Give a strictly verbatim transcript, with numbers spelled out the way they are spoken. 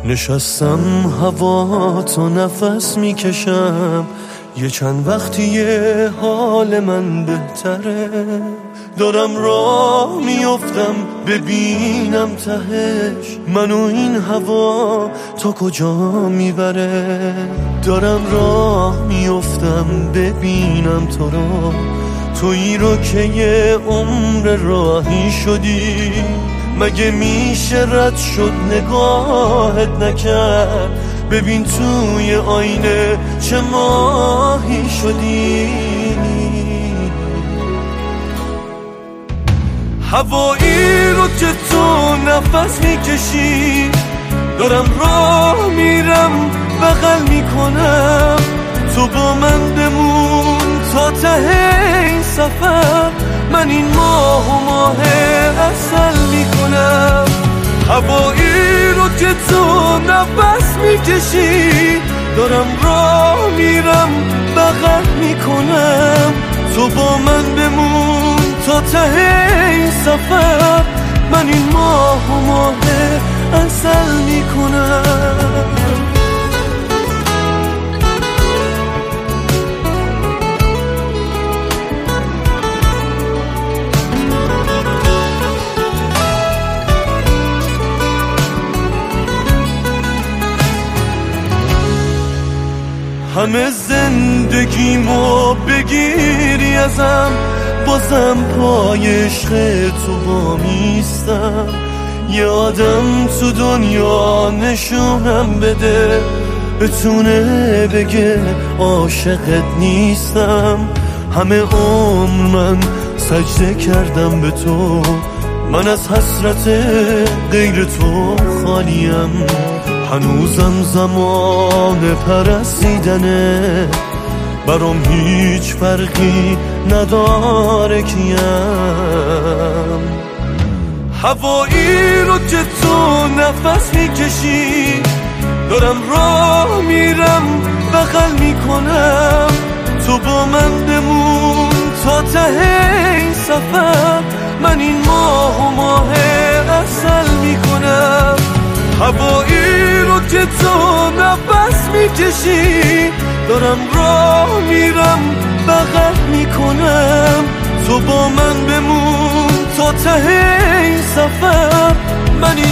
نشستم هوا تو نفس میکشم، یه چند وقتیه حال من بهتره. دارم راه میافتم ببینم تهش منو این هوا تا کجا میبره. دارم راه میافتم ببینم تو رو، تویی رو که یه عمر راهی شدی. مگه میشه رد شد نگاهت نکرد؟ ببین توی آینه چه ماهی شدی. هوایی رو که تو نفس میکشی، دارم راه میرم بغل میکنم. تو با من بمون تا ته این سفر، من این ماه و ماه عسل میکنم. هوایی رو که تو نفس میکشی، دارم راه میرم بغل میکنم. تو با من بمون تا ته این سفر، من این ماه و ماه عسل میکنم. همه زندگیمو بگیری ازم، بازم پای عشق تو با میستم. یه آدم تو دنیا نشونم بده، بتونه بگه عاشقت نیستم. همه عمر من سجده کردم به تو، من از حسرت غیر تو خالیم. هنوزم زمان پرستیدنه، برام هیچ فرقی نداره کیم. هوایی رو که تو نفس میکشی، دارم راه میرم بغل میکنم. تو با من بمون تا ته این سفر، من این ماه و ماه عسل میکنم. هوایی رو که تو نفس میکشی، دارم راه میرم بغل میکنم. تو با من بمون تا ته این سفر، من